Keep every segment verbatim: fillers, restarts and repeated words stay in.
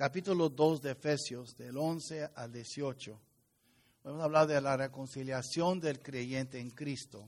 capítulo dos de Efesios, del once al dieciocho. Vamos a hablar de la reconciliación del creyente en Cristo.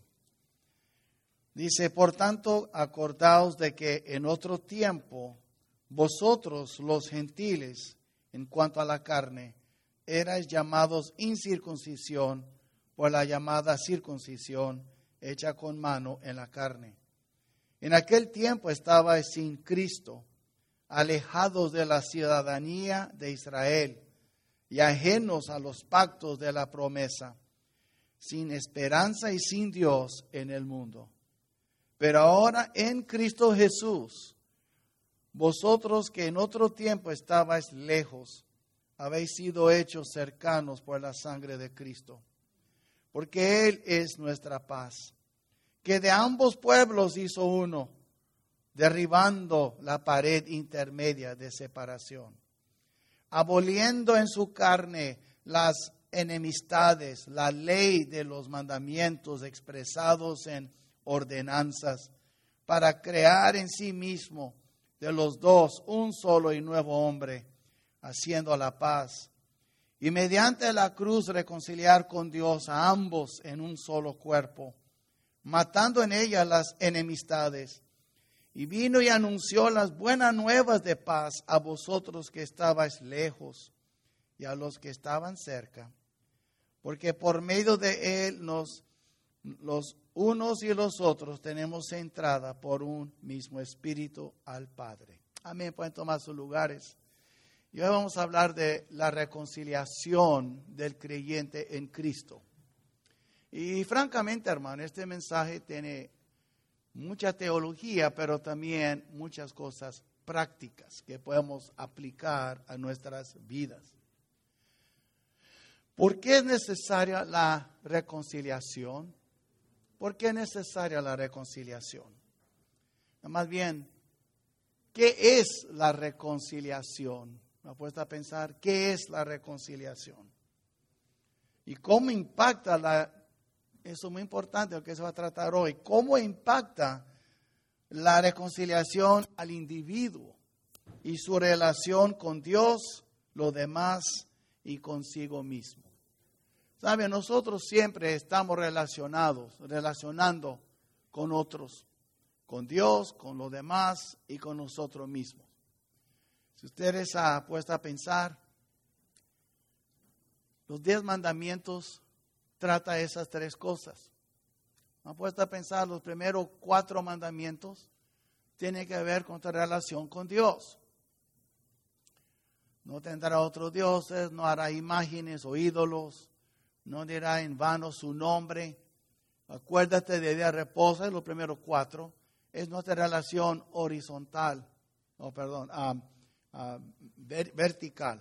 Dice, por tanto, acordaos de que en otro tiempo vosotros los gentiles, en cuanto a la carne, erais llamados incircuncisión por la llamada circuncisión hecha con mano en la carne. En aquel tiempo estabais sin Cristo, alejados de la ciudadanía de Israel y ajenos a los pactos de la promesa, sin esperanza y sin Dios en el mundo. Pero ahora en Cristo Jesús, vosotros que en otro tiempo estabais lejos, habéis sido hechos cercanos por la sangre de Cristo, porque Él es nuestra paz, que de ambos pueblos hizo uno, derribando la pared intermedia de separación, aboliendo en su carne las enemistades, la ley de los mandamientos expresados en ordenanzas, para crear en sí mismo de los dos un solo y nuevo hombre, haciendo la paz, y mediante la cruz reconciliar con Dios a ambos en un solo cuerpo, matando en ella las enemistades. Y vino y anunció las buenas nuevas de paz a vosotros que estabais lejos y a los que estaban cerca, porque por medio de él nos, los unos y los otros tenemos entrada por un mismo espíritu al Padre. Amén. Pueden tomar sus lugares. Y hoy vamos a hablar de la reconciliación del creyente en Cristo. Y francamente, hermano, este mensaje tiene mucha teología, pero también muchas cosas prácticas que podemos aplicar a nuestras vidas. ¿Por qué es necesaria la reconciliación? ¿Por qué es necesaria la reconciliación? Más bien, ¿qué es la reconciliación? Me he puesto a pensar, ¿qué es la reconciliación? ¿Y cómo impacta la Eso es muy importante, lo que se va a tratar hoy. ¿Cómo impacta la reconciliación al individuo y su relación con Dios, los demás y consigo mismo? ¿Sabe? Nosotros siempre estamos relacionados, relacionando con otros, con Dios, con los demás y con nosotros mismos. Si ustedes se han puesto a pensar, los diez mandamientos trata esas tres cosas. Me han puesto a pensar, los primeros cuatro mandamientos tienen que ver con tu relación con Dios. No tendrá otros dioses, no hará imágenes o ídolos, no dirá en vano su nombre. Acuérdate de día de reposo, los primeros cuatro. Es nuestra relación horizontal, oh, perdón, uh, uh, ver, vertical.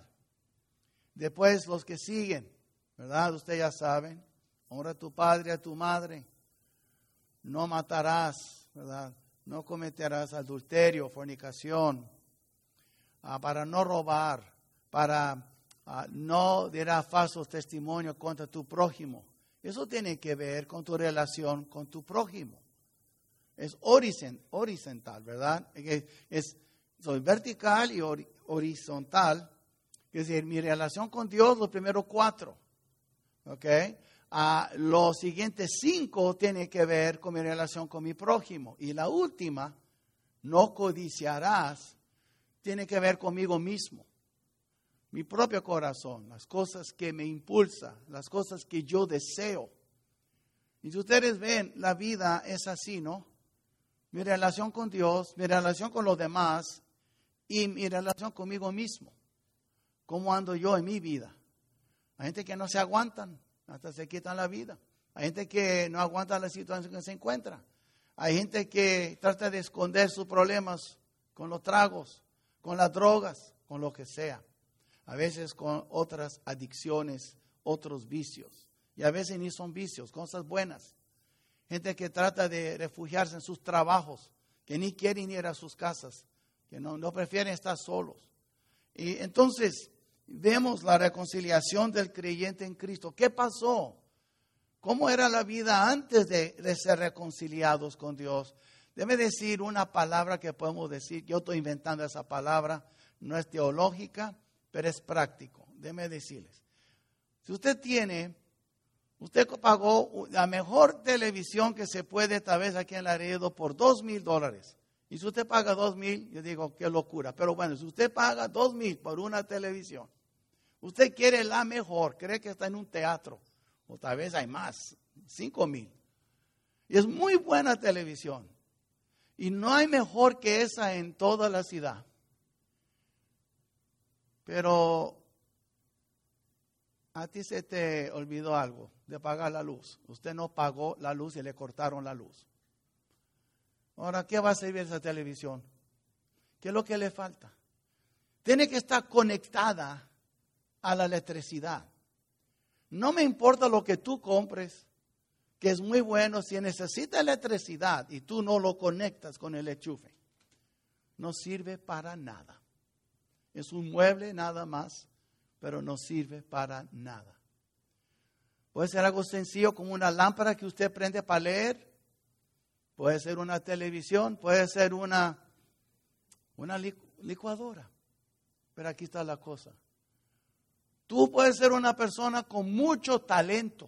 Después los que siguen, ¿verdad? Ustedes ya saben. Honra a tu padre y a tu madre. No matarás, ¿verdad? No cometerás adulterio, fornicación. Uh, para no robar. Para uh, no dar falsos testimonios contra tu prójimo. Eso tiene que ver con tu relación con tu prójimo. Es horizontal, ¿verdad? Es, soy vertical y horizontal. Es decir, mi relación con Dios, los primeros cuatro. ¿Ok? Uh, los siguientes cinco tienen que ver con mi relación con mi prójimo. Y la última, no codiciarás, tiene que ver conmigo mismo. Mi propio corazón, las cosas que me impulsan, las cosas que yo deseo. Y si ustedes ven, la vida es así, ¿no? Mi relación con Dios, mi relación con los demás y mi relación conmigo mismo. ¿Cómo ando yo en mi vida? Hay gente que no se aguantan, hasta se quitan la vida. Hay gente que no aguanta la situación en que se encuentra. Hay gente que trata de esconder sus problemas con los tragos, con las drogas, con lo que sea. A veces con otras adicciones, otros vicios. Y a veces ni son vicios, cosas buenas. Gente que trata de refugiarse en sus trabajos, que ni quieren ir a sus casas, que no, no prefieren estar solos. Y entonces vemos la reconciliación del creyente en Cristo. ¿Qué pasó? ¿Cómo era la vida antes de, de ser reconciliados con Dios? Debe decir una palabra que podemos decir, yo estoy inventando esa palabra, no es teológica, pero es práctico. Déjeme decirles. Si usted tiene, usted pagó la mejor televisión que se puede tal vez aquí en Laredo por dos mil dólares. Y si usted paga dos mil, yo digo, qué locura. Pero bueno, si usted paga dos mil por una televisión, usted quiere la mejor, cree que está en un teatro, o tal vez hay más, cinco mil. Y es muy buena televisión. Y no hay mejor que esa en toda la ciudad. Pero a ti se te olvidó algo de pagar la luz. Usted no pagó la luz y le cortaron la luz. Ahora, ¿qué va a servir esa televisión? ¿Qué es lo que le falta? Tiene que estar conectada a la electricidad. No me importa lo que tú compres, que es muy bueno. Si necesita electricidad y tú no lo conectas con el enchufe, no sirve para nada. Es un mueble nada más, pero no sirve para nada. Puede ser algo sencillo como una lámpara que usted prende para leer. Puede ser una televisión, puede ser una, una licuadora. Pero aquí está la cosa. Tú puedes ser una persona con mucho talento.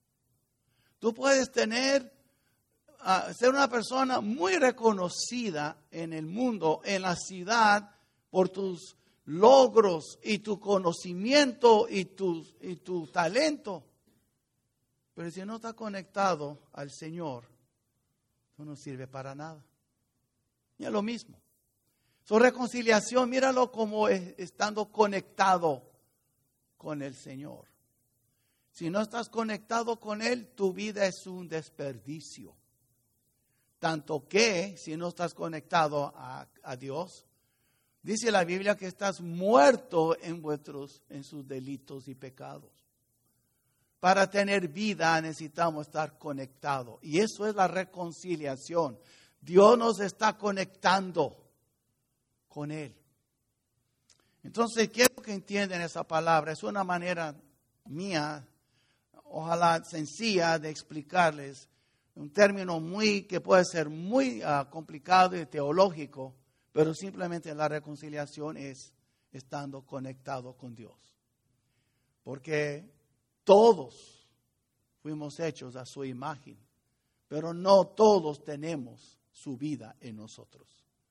Tú puedes tener, uh, ser una persona muy reconocida en el mundo, en la ciudad, por tus logros y tu conocimiento y tu, y tu talento. Pero si no está conectado al Señor, eso no sirve para nada. Y es lo mismo. Su reconciliación, míralo como es, estando conectado con el Señor. Si no estás conectado con Él, tu vida es un desperdicio. Tanto que, si no estás conectado a, a Dios, dice la Biblia que estás muerto en vuestros, en sus delitos y pecados. Para tener vida necesitamos estar conectados. Y eso es la reconciliación. Dios nos está conectando con Él. Entonces quiero que entiendan esa palabra. Es una manera mía, ojalá sencilla, de explicarles un término muy que puede ser muy uh, complicado y teológico, pero simplemente la reconciliación es estando conectado con Dios. Porque todos fuimos hechos a su imagen, pero no todos tenemos su vida en nosotros.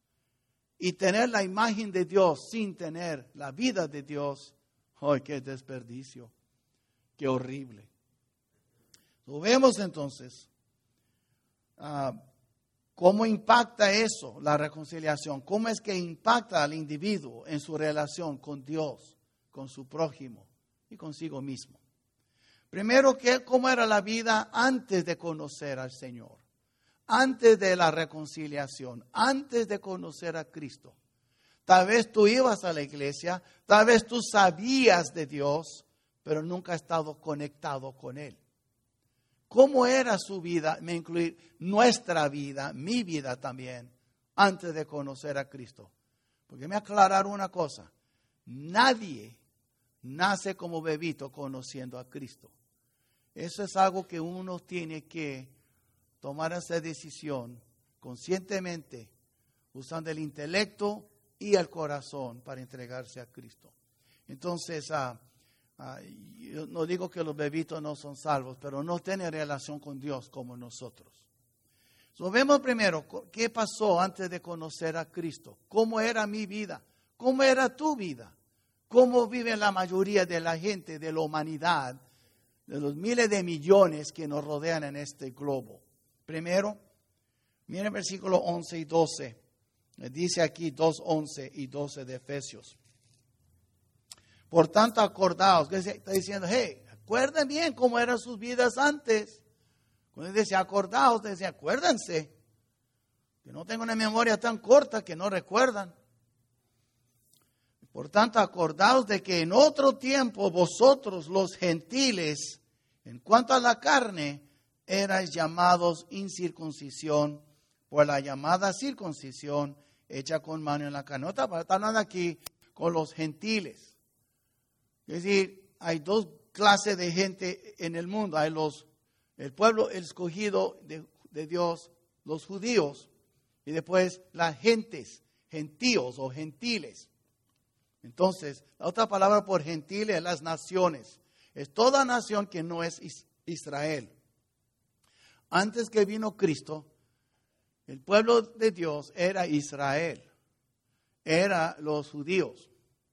Y tener la imagen de Dios sin tener la vida de Dios, ¡ay, qué desperdicio! ¡Qué horrible! Lo vemos entonces uh, cómo impacta eso, la reconciliación. Cómo es que impacta al individuo en su relación con Dios, con su prójimo y consigo mismo. Primero, ¿qué, cómo era la vida antes de conocer al Señor? Antes de la reconciliación, antes de conocer a Cristo. Tal vez tú ibas a la iglesia, tal vez tú sabías de Dios, pero nunca has estado conectado con Él. ¿Cómo era su vida? Me incluye nuestra vida, mi vida también, antes de conocer a Cristo. Porque me aclararon una cosa, nadie nace como bebito conociendo a Cristo. Eso es algo que uno tiene que tomar esa decisión conscientemente, usando el intelecto y el corazón para entregarse a Cristo. Entonces, uh, uh, yo no digo que los bebitos no son salvos, pero no tienen relación con Dios como nosotros. So, vemos primero qué pasó antes de conocer a Cristo. ¿Cómo era mi vida? ¿Cómo era tu vida? ¿Cómo vive la mayoría de la gente, de la humanidad, de los miles de millones que nos rodean en este globo? Primero, miren el versículo once y doce. Dice aquí dos, once y doce de Efesios. Por tanto, acordaos. Que está diciendo, hey, acuerden bien cómo eran sus vidas antes. Cuando dice acordaos, dice acuérdense. Que no tengo una memoria tan corta que no recuerdan. Por tanto, acordaos de que en otro tiempo vosotros los gentiles, en cuanto a la carne, erais llamados incircuncisión por la llamada circuncisión hecha con mano en la carne. No está hablando aquí con los gentiles. Es decir, hay dos clases de gente en el mundo. Hay los, el pueblo escogido de, de Dios, los judíos, y después las gentes, gentíos o gentiles. Entonces, la otra palabra por gentiles es las naciones. Es toda nación que no es Israel. Antes que vino Cristo, el pueblo de Dios era Israel. Era los judíos.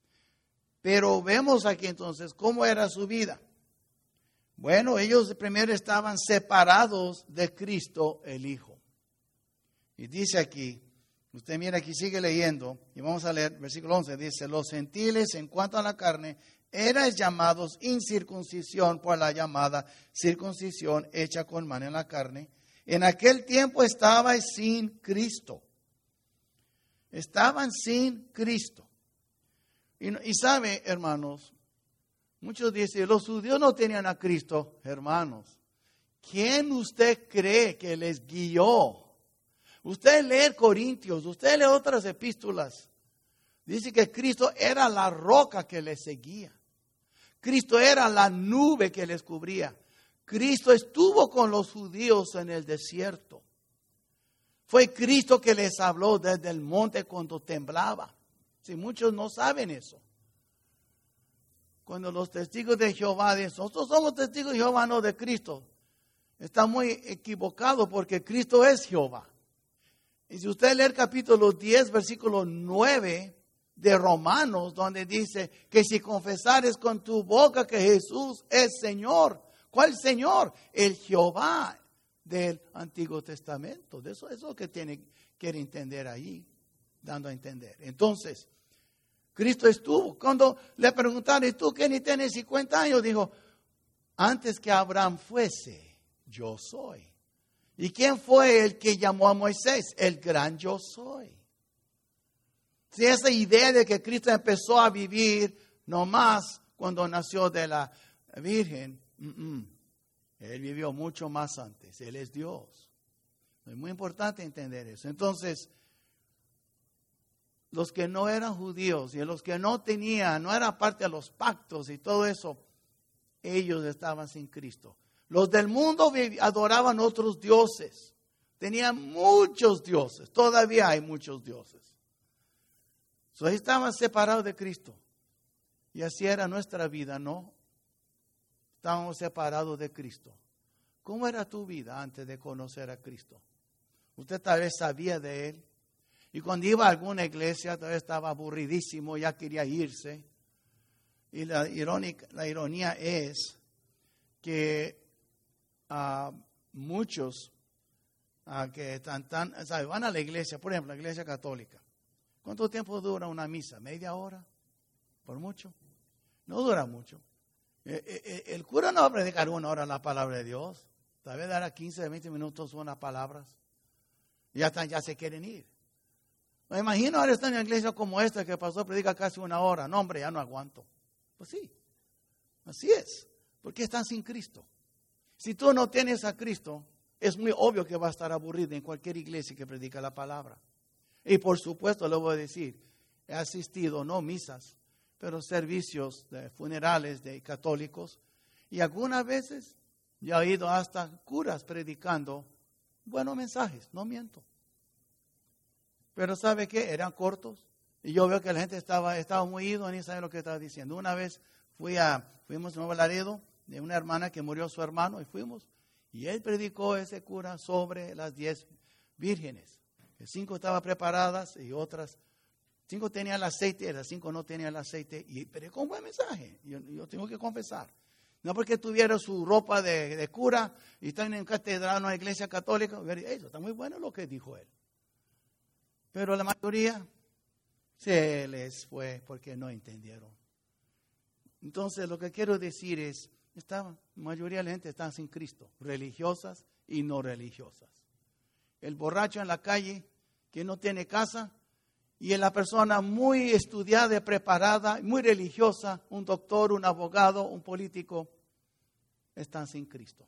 Pero vemos aquí entonces cómo era su vida. Bueno, ellos primero estaban separados de Cristo el Hijo. Y dice aquí, usted mira aquí, sigue leyendo, y vamos a leer, versículo once, dice, los gentiles en cuanto a la carne, eran llamados incircuncisión por la llamada circuncisión hecha con mano en la carne. En aquel tiempo estaban sin Cristo. Estaban sin Cristo. Y, y sabe, hermanos, muchos dicen, los judíos no tenían a Cristo, hermanos. ¿Quién usted cree que les guió? Usted lee Corintios, usted lee otras epístolas. Dice que Cristo era la roca que les seguía. Cristo era la nube que les cubría. Cristo estuvo con los judíos en el desierto. Fue Cristo que les habló desde el monte cuando temblaba. Si muchos no saben eso. Cuando los testigos de Jehová dicen, nosotros somos testigos de Jehová, no de Cristo. Está muy equivocado porque Cristo es Jehová. Y si usted lee el capítulo diez, versículo nueve de Romanos, donde dice que si confesares con tu boca que Jesús es Señor. ¿Cuál Señor? El Jehová del Antiguo Testamento. De eso es lo que tiene, quiere entender ahí, dando a entender. Entonces, Cristo estuvo. Cuando le preguntaron, ¿y tú que ni tienes cincuenta años? Dijo, antes que Abraham fuese, yo soy. ¿Y quién fue el que llamó a Moisés? El gran yo soy. Si esa idea de que Cristo empezó a vivir nomás cuando nació de la Virgen, uh-uh. Él vivió mucho más antes. Él es Dios. Es muy importante entender eso. Entonces, los que no eran judíos y los que no tenían, no eran parte de los pactos y todo eso, ellos estaban sin Cristo. Los del mundo adoraban otros dioses. Tenían muchos dioses. Todavía hay muchos dioses. So, estaban separados de Cristo. Y así era nuestra vida, ¿no? Estábamos separados de Cristo. ¿Cómo era tu vida antes de conocer a Cristo? Usted tal vez sabía de Él. Y cuando iba a alguna iglesia, tal vez estaba aburridísimo, ya quería irse. Y la, irónica, la ironía es que uh, muchos uh, que tan, tan, ¿sabe? Van a la iglesia, por ejemplo, la iglesia católica. ¿Cuánto tiempo dura una misa? ¿Media hora? ¿Por mucho? No dura mucho. El cura no va a predicar una hora la palabra de Dios. Tal vez dará quince, veinte minutos unas palabras. Ya están, ya se quieren ir. Me imagino ahora están en una iglesia como esta que pasó, predica casi una hora. No, hombre, ya no aguanto. Pues sí, así es. Porque están sin Cristo. Si tú no tienes a Cristo, es muy obvio que va a estar aburrido en cualquier iglesia que predica la palabra. Y por supuesto le voy a decir, he asistido, no misas, pero servicios de funerales de católicos. Y algunas veces ya he ido hasta curas predicando buenos mensajes, no miento. Pero ¿sabe qué? Eran cortos. Y yo veo que la gente estaba, estaba muy ido, ni sabe lo que estaba diciendo. Una vez fui a, fuimos a Nuevo Laredo de una hermana que murió su hermano y fuimos. Y él predicó ese cura sobre las diez vírgenes. Cinco estaban preparadas y otras, cinco tenían el aceite, las cinco no tenían el aceite. Y predicó un buen mensaje, yo, yo tengo que confesar. No porque tuviera su ropa de, de cura y están en catedral, en una iglesia católica. Eso está muy bueno lo que dijo él. Pero la mayoría se les fue porque no entendieron. Entonces lo que quiero decir es, esta la mayoría de la gente está sin Cristo, religiosas y no religiosas. El borracho en la calle que no tiene casa y la persona muy estudiada, preparada, muy religiosa, un doctor, un abogado, un político, están sin Cristo.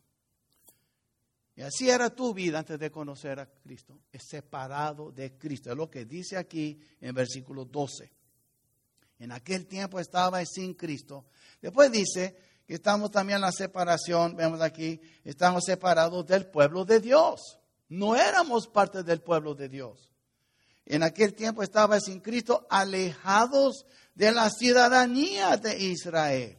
Y así era tu vida antes de conocer a Cristo, es separado de Cristo. Es lo que dice aquí en versículo doce. En aquel tiempo estaba sin Cristo. Después dice que estamos también en la separación, vemos aquí, estamos separados del pueblo de Dios. No éramos parte del pueblo de Dios. en aquel tiempo estaba sin Cristo, alejados de la ciudadanía de Israel.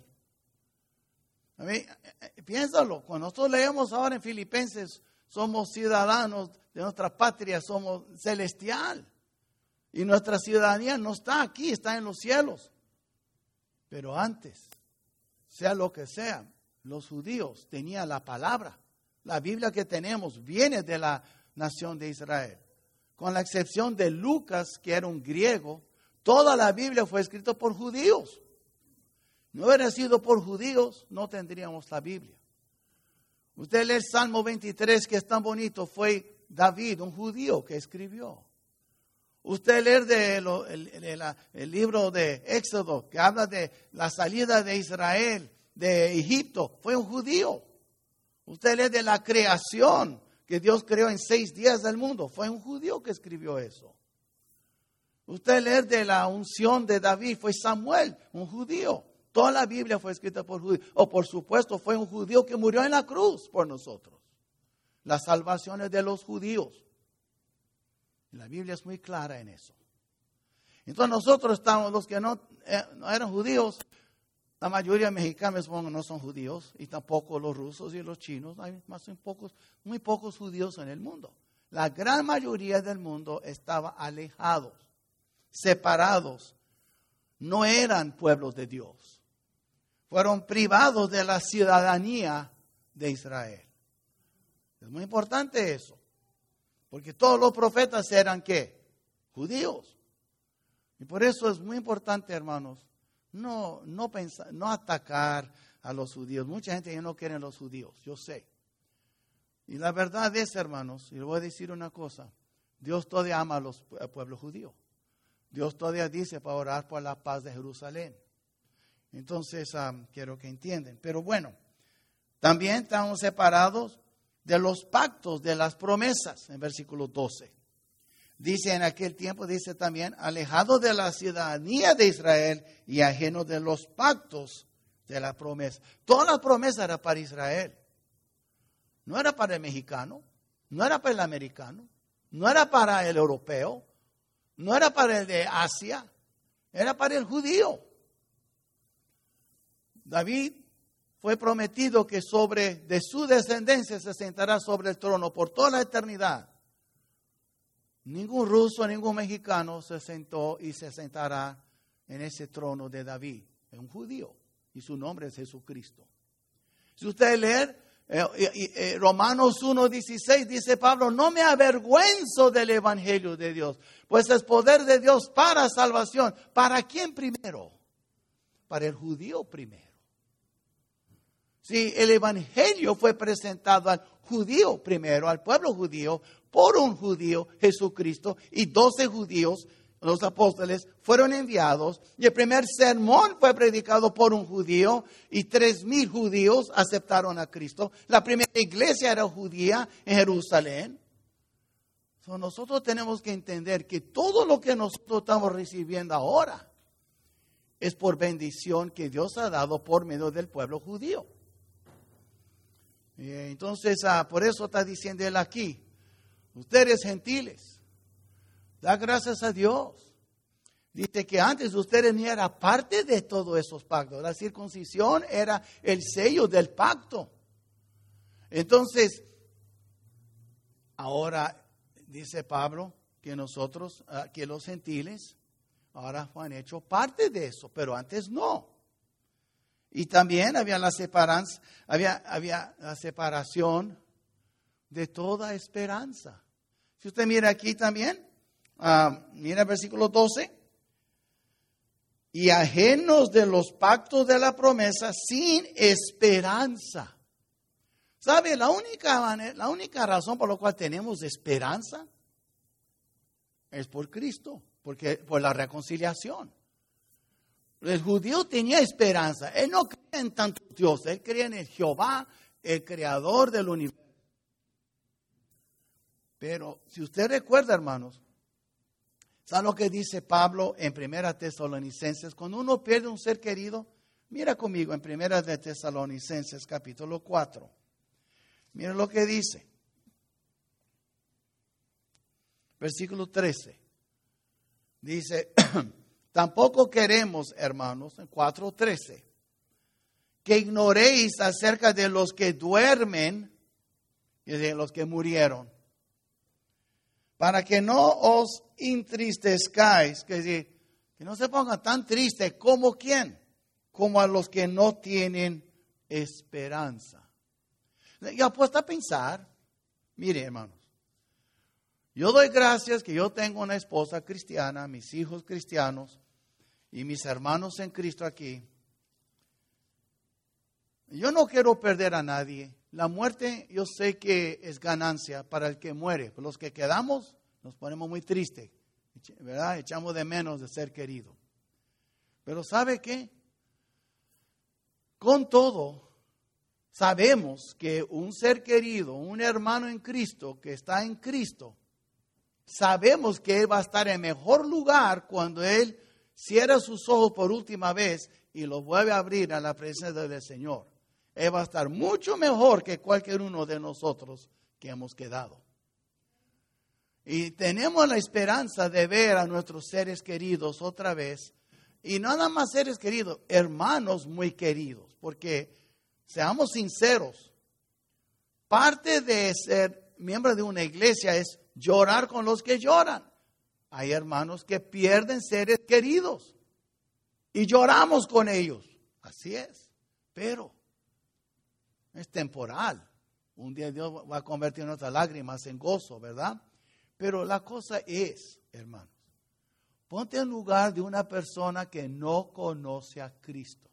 A mí, piénsalo, cuando nosotros leemos ahora en Filipenses, somos ciudadanos de nuestra patria, somos celestial. Y nuestra ciudadanía no está aquí, está en los cielos. Pero antes, sea lo que sea, los judíos tenían la palabra. La Biblia que tenemos viene de la nación de Israel. Con la excepción de Lucas, que era un griego, toda la Biblia fue escrita por judíos. No hubiera sido por judíos, no tendríamos la Biblia. Usted lee el Salmo veintitrés, que es tan bonito, fue David, un judío, que escribió. Usted lee de lo, el, el, el libro de Éxodo, que habla de la salida de Israel de Egipto, fue un judío. Usted lee de la creación, que Dios creó en seis días del mundo, fue un judío que escribió eso. Usted lee de la unción de David, fue Samuel, un judío. Toda la Biblia fue escrita por judíos. O por supuesto fue un judío que murió en la cruz por nosotros. La salvación es de los judíos. La Biblia es muy clara en eso. Entonces nosotros estamos, los que no, eh, no eran judíos, la mayoría de mexicanos no son judíos, y tampoco los rusos y los chinos. Hay más muy pocos, muy pocos judíos en el mundo. La gran mayoría del mundo estaba alejados, separados. No eran pueblos de Dios. Fueron privados de la ciudadanía de Israel. Es muy importante eso. Porque todos los profetas eran, ¿qué? Judíos. Y por eso es muy importante, hermanos, no, no, pensar, no atacar a los judíos. Mucha gente ya no quiere a los judíos, yo sé. Y la verdad es, hermanos, y le voy a decir una cosa, Dios todavía ama a los al pueblo judío. Dios todavía dice para orar por la paz de Jerusalén. Entonces, um, quiero que entiendan. Pero bueno, también estamos separados de los pactos, de las promesas, en versículo doce. Dice en aquel tiempo, dice también, alejado de la ciudadanía de Israel y ajeno de los pactos de la promesa. Toda la promesa era para Israel. No era para el mexicano, no era para el americano, no era para el europeo, no era para el de Asia, era para el judío. David fue prometido que sobre de su descendencia se sentará sobre el trono por toda la eternidad. Ningún ruso, ningún mexicano se sentó y se sentará en ese trono de David. Es un judío y su nombre es Jesucristo. Si usted lee eh, eh, eh, Romanos uno dieciséis, dice Pablo, no me avergüenzo del evangelio de Dios, pues es poder de Dios para salvación. ¿Para quién primero? Para el judío primero. Si el evangelio fue presentado al judío primero, al pueblo judío, por un judío, Jesucristo, y doce judíos, los apóstoles, fueron enviados, y el primer sermón fue predicado por un judío, y tres mil judíos aceptaron a Cristo. La primera iglesia era judía en Jerusalén. So, nosotros tenemos que entender que todo lo que nosotros estamos recibiendo ahora es por bendición que Dios ha dado por medio del pueblo judío. Entonces, ah, por eso está diciendo él aquí, ustedes gentiles, da gracias a Dios. Dice que antes ustedes ni eran parte de todos esos pactos. La circuncisión era el sello del pacto. Entonces, ahora dice Pablo que nosotros, ah, que los gentiles, ahora han hecho parte de eso, pero antes no. Y también había la separanza, había, había la separación de toda esperanza. Si usted mira aquí también, uh, mira el versículo doce. Y ajenos de los pactos de la promesa, sin esperanza. ¿Sabe? La única manera, la única razón por la cual tenemos esperanza es por Cristo, porque por la reconciliación. El judío tenía esperanza. Él no creía en tanto Dios. Él creía en el Jehová, el creador del universo. Pero si usted recuerda, hermanos, ¿sabe lo que dice Pablo en Primera Tesalonicenses? Cuando uno pierde un ser querido, mira conmigo en Primera de Tesalonicenses capítulo cuatro. Mira lo que dice. Versículo trece. Dice, tampoco queremos, hermanos, en cuatro trece, que ignoréis acerca de los que duermen y de los que murieron, para que no os entristezcáis, que, decir, que no se pongan tan tristes como quién, como a los que no tienen esperanza. Yo apuesto a pensar, mire hermanos, yo doy gracias que yo tengo una esposa cristiana, mis hijos cristianos y mis hermanos en Cristo aquí. Yo no quiero perder a nadie. La muerte yo sé que es ganancia para el que muere. Pero los que quedamos nos ponemos muy tristes, ¿verdad? Echamos de menos de ser querido. Pero ¿sabe qué? Con todo, sabemos que un ser querido, un hermano en Cristo que está en Cristo, sabemos que Él va a estar en mejor lugar cuando Él cierra sus ojos por última vez y los vuelve a abrir a la presencia del Señor. Él va a estar mucho mejor que cualquier uno de nosotros que hemos quedado. Y tenemos la esperanza de ver a nuestros seres queridos otra vez. Y no nada más seres queridos, hermanos muy queridos. Porque, seamos sinceros, parte de ser miembro de una iglesia es llorar con los que lloran. Hay hermanos que pierden seres queridos y lloramos con ellos. Así es, pero es temporal. Un día Dios va a convertir nuestras lágrimas en gozo, ¿verdad? Pero la cosa es, hermanos, ponte en lugar de una persona que no conoce a Cristo.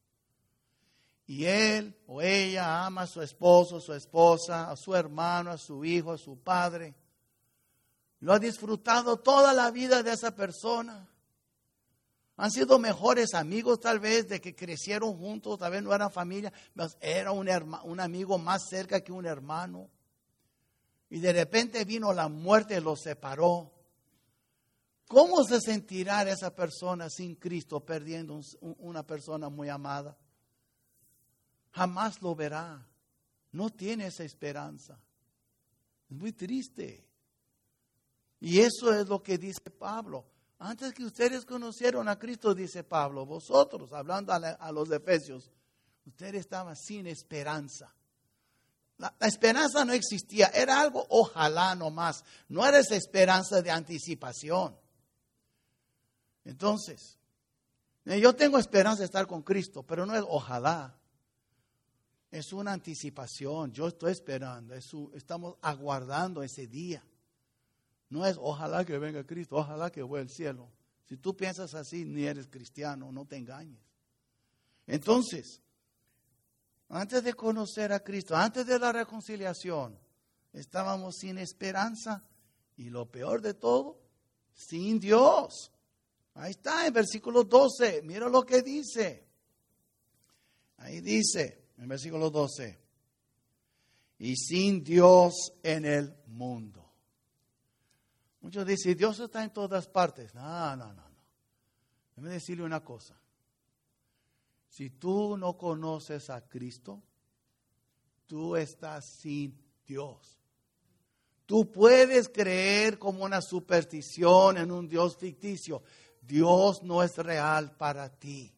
Y él o ella ama a su esposo, a su esposa, a su hermano, a su hijo, a su padre. Lo ha disfrutado toda la vida de esa persona. Han sido mejores amigos tal vez, de que crecieron juntos, tal vez no eran familia, pero era un, herma, un amigo más cerca que un hermano. Y de repente vino la muerte y los separó. ¿Cómo se sentirá esa persona sin Cristo, perdiendo un, una persona muy amada? Jamás lo verá. No tiene esa esperanza. Es muy triste. Y eso es lo que dice Pablo. Antes que ustedes conocieron a Cristo, dice Pablo, vosotros, hablando a, la, a los efesios, ustedes estaban sin esperanza. La, la esperanza no existía, era algo ojalá nomás. No era esa esperanza de anticipación. Entonces, yo tengo esperanza de estar con Cristo, pero no es ojalá. Es una anticipación. Yo estoy esperando, es un, estamos aguardando ese día. No es ojalá que venga Cristo, ojalá que vuelva al cielo. Si tú piensas así, ni eres cristiano, no te engañes. Entonces, antes de conocer a Cristo, antes de la reconciliación, estábamos sin esperanza y lo peor de todo, sin Dios. Ahí está en versículo doce, mira lo que dice. Ahí dice, en versículo doce, y sin Dios en el mundo. Muchos dicen, Dios está en todas partes. No, no, no, no. Déjame decirle una cosa. Si tú no conoces a Cristo, tú estás sin Dios. Tú puedes creer como una superstición en un Dios ficticio. Dios no es real para ti.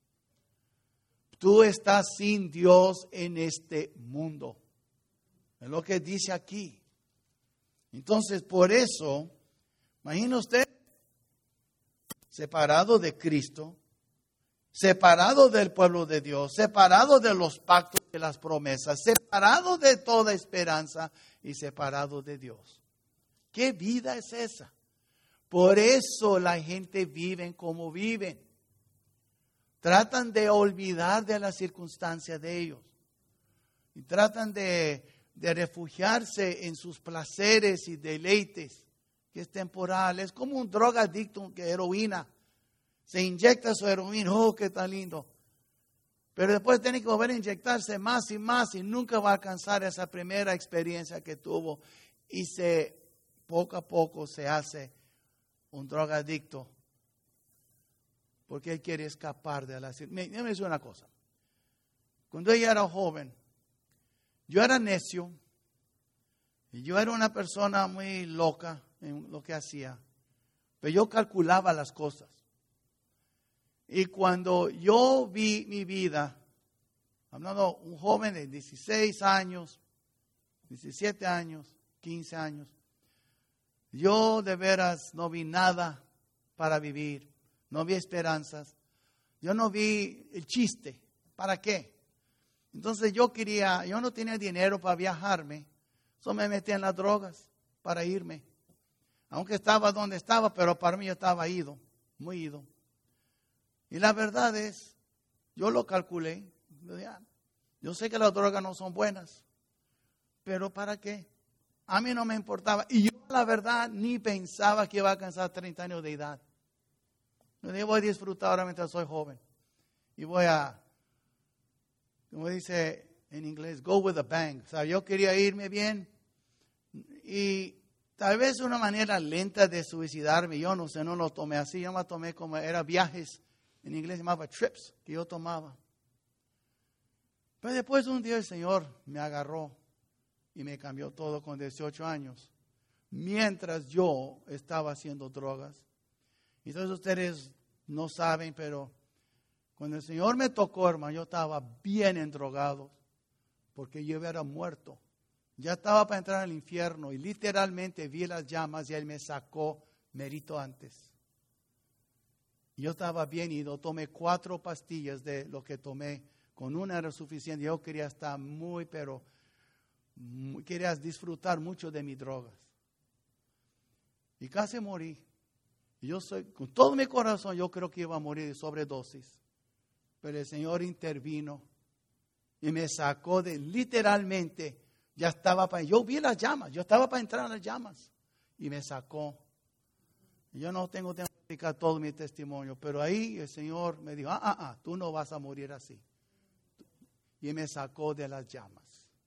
Tú estás sin Dios en este mundo. Es lo que dice aquí. Entonces, por eso, imagina usted, separado de Cristo, separado del pueblo de Dios, separado de los pactos y las promesas, separado de toda esperanza y separado de Dios. ¿Qué vida es esa? Por eso la gente vive como viven. Tratan de olvidar de las circunstancias de ellos. Y tratan de, de refugiarse en sus placeres y deleites, que es temporal. Es como un drogadicto que heroína. Se inyecta su heroína, oh, qué tan lindo. Pero después tiene que volver a inyectarse más y más y nunca va a alcanzar esa primera experiencia que tuvo. Y se, poco a poco se hace un drogadicto porque él quiere escapar de la circunstancia. Déjame decir una cosa. Cuando ella era joven, yo era necio y yo era una persona muy loca en lo que hacía. pero yo calculaba las cosas. Y cuando yo vi mi vida, hablando un joven de dieciséis años, diecisiete años, quince años, yo de veras no vi nada para vivir, no vi esperanzas, yo no vi el chiste, ¿para qué? Entonces yo quería, yo no tenía dinero para viajarme, solo me metí en las drogas para irme. Aunque estaba donde estaba, pero para mí yo estaba ido, muy ido. Y la verdad es, yo lo calculé, yo sé que las drogas no son buenas, pero ¿para qué? A mí no me importaba. Y yo la verdad ni pensaba que iba a alcanzar treinta años de edad. Yo voy a disfrutar ahora mientras soy joven. Y voy a, como dice en inglés, go with a bang. O sea, yo quería irme bien. Y tal vez una manera lenta de suicidarme, yo no sé, no lo tomé así. Yo me tomé como, era viajes, en inglés se llamaba trips, que yo tomaba. Pero después un día el Señor me agarró y me cambió todo con dieciocho años. Mientras yo estaba haciendo drogas. Y todos ustedes no saben, pero cuando el Señor me tocó, hermano, yo estaba bien endrogado. Porque yo era muerto. Ya estaba para entrar al infierno. Y literalmente vi las llamas y Él me sacó merito antes. Yo estaba bien ido. Tomé cuatro pastillas de lo que tomé. Con una era suficiente. Yo quería estar muy, pero... quería disfrutar mucho de mis drogas. Y casi morí. Y yo soy, con todo mi corazón, yo creo que iba a morir de sobredosis. Pero el Señor intervino y me sacó de, literalmente, ya estaba para, yo vi las llamas, yo estaba para entrar a las llamas. Y me sacó. Y yo no tengo tiempo de explicar todo mi testimonio, pero ahí el Señor me dijo, ah, ah, ah, tú no vas a morir así. Y me sacó de las llamas.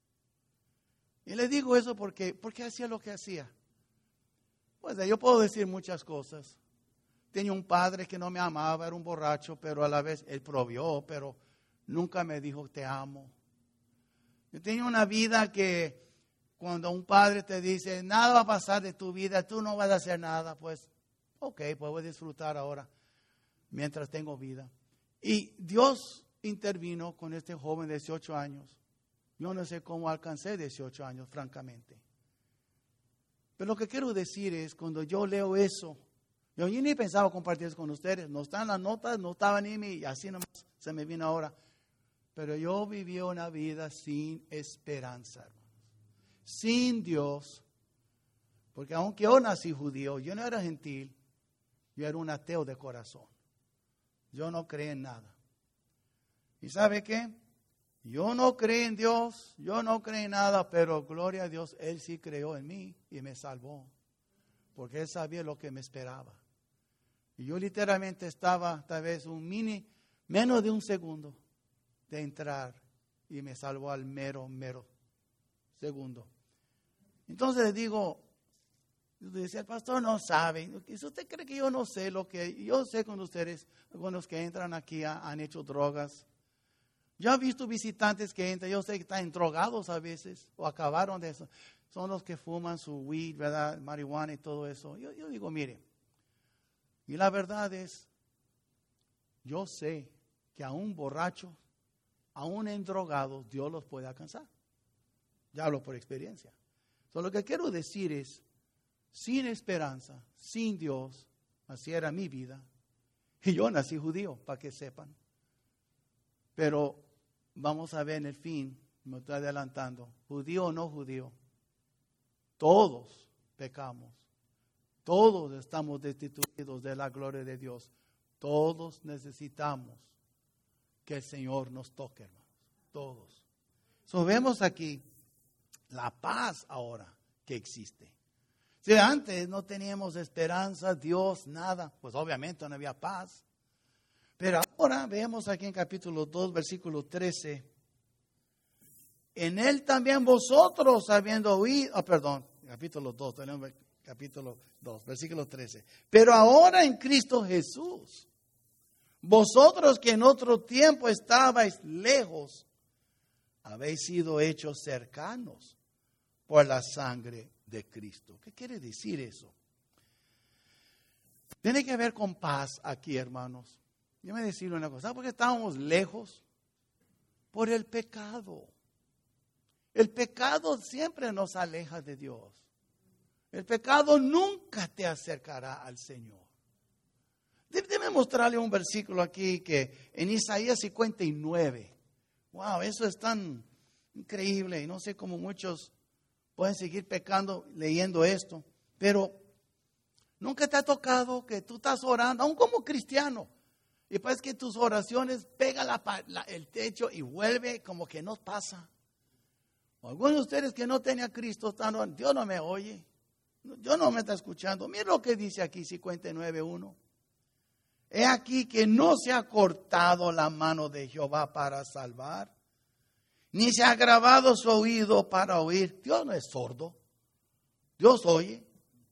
Y le digo eso porque, porque hacía lo que hacía. Pues yo puedo decir muchas cosas. Tenía un padre que no me amaba, era un borracho, pero a la vez él provió, pero nunca me dijo te amo. Yo tenía una vida que cuando un padre te dice nada va a pasar de tu vida, tú no vas a hacer nada, pues ok, puedo disfrutar ahora mientras tengo vida. Y Dios intervino con este joven de dieciocho años. Yo no sé cómo alcancé dieciocho años, francamente. Pero lo que quiero decir es, cuando yo leo eso, yo, yo ni pensaba compartir eso con ustedes. No están las notas, no estaban ni mí, y así nomás se me vino ahora. Pero yo viví una vida sin esperanza, hermanos. Sin Dios. Porque aunque yo nací judío, yo no era gentil. Yo era un ateo de corazón. Yo no creía en nada. ¿Y sabe qué? Yo no creí en Dios, yo no creí en nada, pero gloria a Dios, Él sí creó en mí y me salvó. Porque Él sabía lo que me esperaba. Y yo literalmente estaba tal vez un mini, menos de un segundo de entrar y me salvó al mero, mero segundo. Entonces le digo, dice el pastor no sabe, si usted cree que yo no sé lo que, yo sé con ustedes, algunos que entran aquí han hecho drogas. Yo he visto visitantes que entran, yo sé que están drogados a veces, o acabaron de eso. Son los que fuman su weed, ¿verdad? Marihuana y todo eso. Yo, yo digo, mire, y la verdad es, yo sé que aún borrachos, aún en drogados, Dios los puede alcanzar. Ya hablo por experiencia. So, lo que quiero decir es, sin esperanza, sin Dios, así era mi vida. Y yo nací judío, para que sepan. Pero vamos a ver en el fin, me estoy adelantando, judío o no judío, todos pecamos, todos estamos destituidos de la gloria de Dios, todos necesitamos que el Señor nos toque, hermanos, todos. So, vemos aquí la paz ahora que existe. Si antes no teníamos esperanza, Dios, nada, pues obviamente no había paz. Pero ahora vemos aquí en capítulo dos, versículo trece. En él también vosotros, habiendo oído, oh, perdón, capítulo dos, capítulo dos, versículo trece. Pero ahora en Cristo Jesús, vosotros que en otro tiempo estabais lejos, habéis sido hechos cercanos por la sangre de Cristo. ¿Qué quiere decir eso? Tiene que ver con paz aquí, hermanos. Yo me decir una cosa, porque estábamos lejos por el pecado. El pecado siempre nos aleja de Dios. El pecado nunca te acercará al Señor. Déjeme mostrarle un versículo aquí que en Isaías cincuenta y nueve. Wow, eso es tan increíble y no sé cómo muchos pueden seguir pecando leyendo esto, pero nunca te ha tocado que tú estás orando, aún como cristiano, y parece que tus oraciones pegan la, la, el techo y vuelve como que no pasa. Algunos de ustedes que no tenían a Cristo están orando, Dios no me oye, Dios no me está escuchando. Mira lo que dice aquí cincuenta y nueve uno. He aquí que no se ha cortado la mano de Jehová para salvar, ni se ha agravado su oído para oír. Dios no es sordo, Dios oye.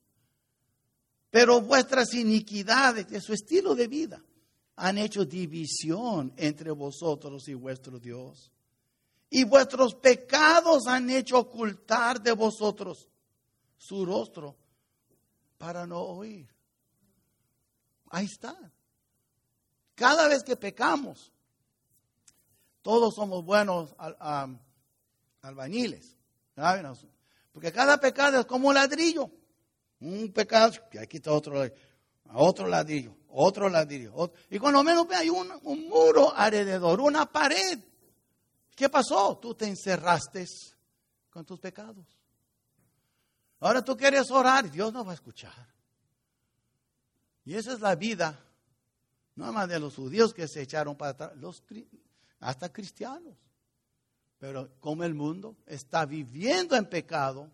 Pero vuestras iniquidades, de su estilo de vida, han hecho división entre vosotros y vuestro Dios. Y vuestros pecados han hecho ocultar de vosotros su rostro para no oír. Ahí está. Cada vez que pecamos, todos somos buenos um, albañiles. ¿Saben? Porque cada pecado es como un ladrillo. Un pecado, que aquí está otro, otro ladrillo, otro ladrillo. Otro. Y cuando menos hay un, un muro alrededor, una pared. ¿Qué pasó? Tú te encerraste con tus pecados. Ahora tú quieres orar, Dios no va a escuchar. Y esa es la vida, no más de los judíos que se echaron para atrás, los, hasta cristianos. Pero como el mundo está viviendo en pecado,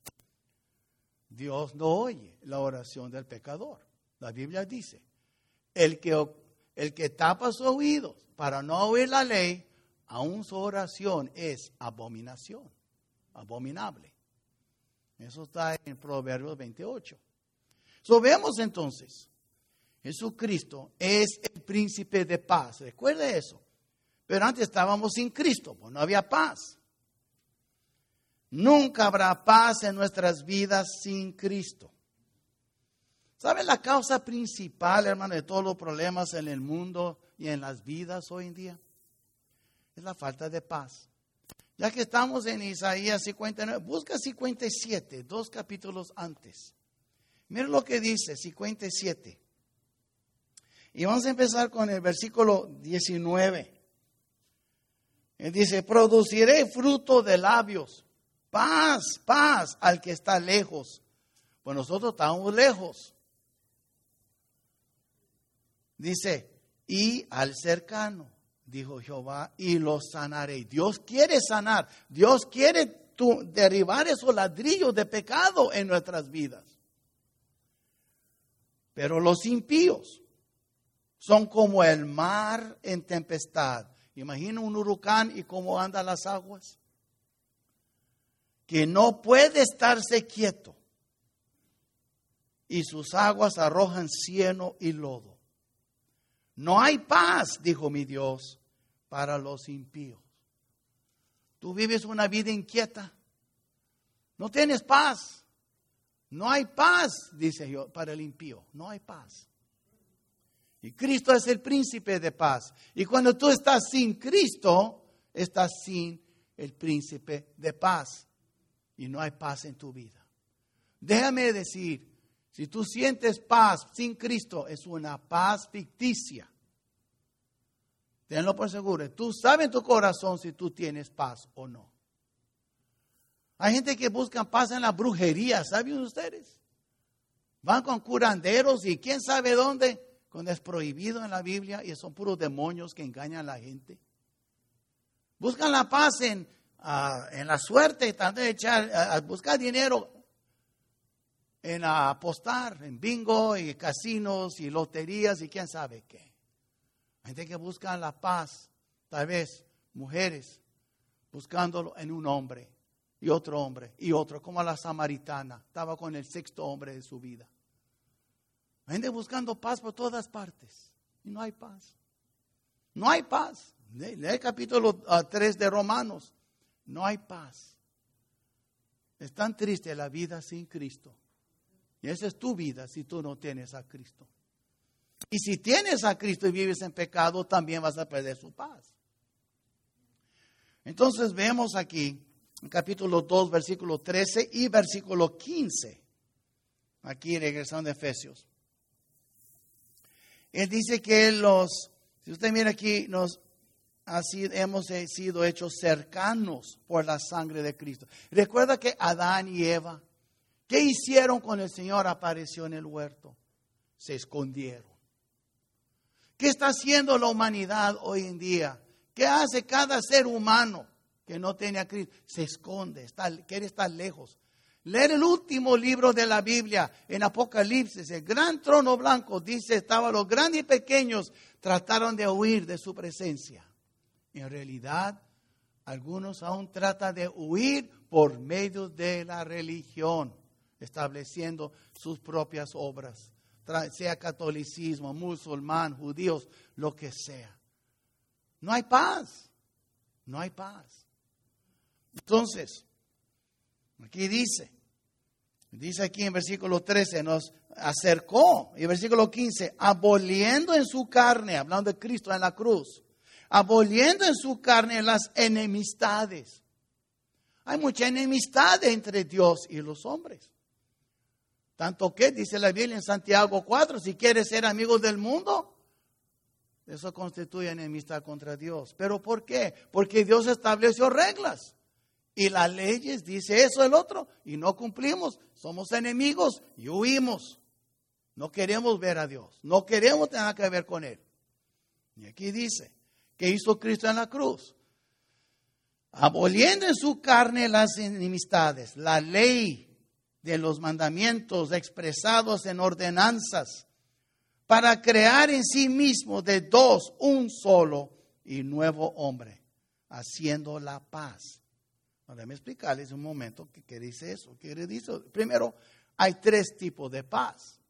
Dios no oye la oración del pecador. La Biblia dice, el que, el que tapa sus oídos para no oír la ley, aún su oración es abominación, abominable. Eso está en Proverbios veintiocho. So, vemos entonces, Jesucristo es el príncipe de paz. Recuerde eso. Pero antes estábamos sin Cristo, pues no había paz. Nunca habrá paz en nuestras vidas sin Cristo. ¿Sabe la causa principal, hermano, de todos los problemas en el mundo y en las vidas hoy en día? Es la falta de paz. Ya que estamos en Isaías cincuenta y nueve, busca cincuenta y siete, dos capítulos antes. Mira lo que dice cincuenta y siete. Y vamos a empezar con el versículo diecinueve. Él dice, produciré fruto de labios, paz, paz al que está lejos. Pues nosotros estamos lejos. Dice, y al cercano, dijo Jehová, y los sanaré. Dios quiere sanar. Dios quiere tu, derribar esos ladrillos de pecado en nuestras vidas. Pero los impíos son como el mar en tempestad. Imagina un huracán y cómo andan las aguas. Que no puede estarse quieto. Y sus aguas arrojan cieno y lodo. No hay paz, dijo mi Dios, para los impíos. Tú vives una vida inquieta. No tienes paz. No hay paz, dice yo, para el impío. No hay paz. Y Cristo es el príncipe de paz. Y cuando tú estás sin Cristo, estás sin el príncipe de paz. Y no hay paz en tu vida. Déjame decir, si tú sientes paz sin Cristo, es una paz ficticia. Tenlo por seguro. Tú sabes en tu corazón si tú tienes paz o no. Hay gente que busca paz en la brujería, ¿saben ustedes? Van con curanderos y quién sabe dónde, cuando es prohibido en la Biblia y son puros demonios que engañan a la gente. Buscan la paz en, uh, en la suerte, tratando de echar, uh, buscar dinero en uh, apostar, en bingo y casinos y loterías y quién sabe qué. Hay gente que busca la paz, tal vez mujeres, buscándolo en un hombre. Y otro hombre, y otro, como la samaritana, estaba con el sexto hombre de su vida. Hay gente buscando paz por todas partes, y no hay paz. No hay paz. Lee, lee el capítulo uh, tres de Romanos. No hay paz. Es tan triste la vida sin Cristo. Y esa es tu vida si tú no tienes a Cristo. Y si tienes a Cristo y vives en pecado, también vas a perder su paz. Entonces vemos aquí, en capítulo dos, versículo trece y versículo quince. Aquí regresando a Efesios. Él dice que los, si usted mira aquí, nos ha sido, hemos sido hechos cercanos por la sangre de Cristo. Recuerda que Adán y Eva, ¿qué hicieron cuando el Señor apareció en el huerto? Se escondieron. ¿Qué está haciendo la humanidad hoy en día? ¿Qué hace cada ser humano que no tiene a Cristo? Se esconde, está, quiere estar lejos. Leer el último libro de la Biblia, en Apocalipsis, el gran trono blanco, dice, estaban los grandes y pequeños, trataron de huir de su presencia. En realidad, algunos aún tratan de huir por medio de la religión, estableciendo sus propias obras, sea catolicismo, musulmán, judíos, lo que sea. No hay paz, no hay paz. Entonces, aquí dice, dice aquí en versículo trece, nos acercó, y versículo quince, aboliendo en su carne, hablando de Cristo en la cruz, aboliendo en su carne las enemistades. Hay mucha enemistad entre Dios y los hombres. Tanto que, dice la Biblia en Santiago cuatro, si quieres ser amigos del mundo, eso constituye enemistad contra Dios. ¿Pero por qué? Porque Dios estableció reglas. Y las leyes dice eso el otro y no cumplimos. Somos enemigos y huimos. No queremos ver a Dios. No queremos tener que ver con Él. Y aquí dice, ¿qué hizo Cristo en la cruz? Aboliendo en su carne las enemistades, la ley de los mandamientos expresados en ordenanzas, para crear en sí mismo de dos un solo y nuevo hombre, haciendo la paz. Déjame explicarles un momento qué, qué dice eso. ¿Qué dice? Primero, hay tres tipos de paz.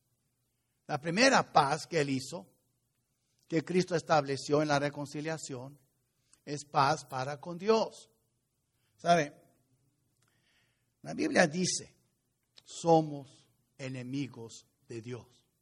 La primera paz que Él hizo, que Cristo estableció en la reconciliación, es paz para con Dios. ¿Sabe? La Biblia dice, somos enemigos de Dios.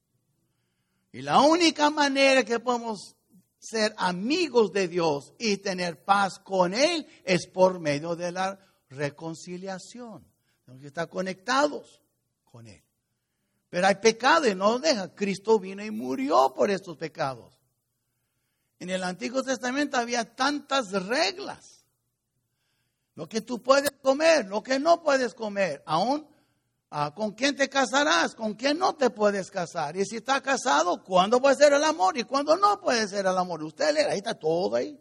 Y la única manera que podemos ser amigos de Dios y tener paz con Él es por medio de la reconciliación. Tenemos que estar conectados con Él. Pero hay pecado y no lo deja. Cristo vino y murió por estos pecados. En el Antiguo Testamento había tantas reglas. Lo que tú puedes comer, lo que no puedes comer. Aún, ah, ¿con quién te casarás? ¿Con quién no te puedes casar? Y si está casado, ¿cuándo puede ser el amor? ¿Y cuándo no puede ser el amor? Usted lee, ahí está todo ahí.